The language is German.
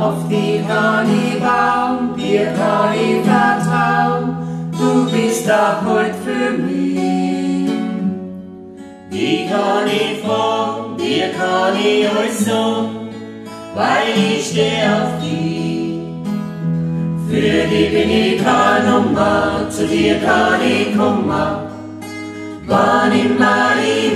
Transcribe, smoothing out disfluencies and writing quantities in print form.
Auf die kann ich bauen, dir kann ich vertrauen, du bist auch heute für mich. Die kann ich fragen, dir kann ich alles sagen, weil ich steh auf dich. Für dich bin ich keine Nummer, zu dir kann ich kommen, wann immer ich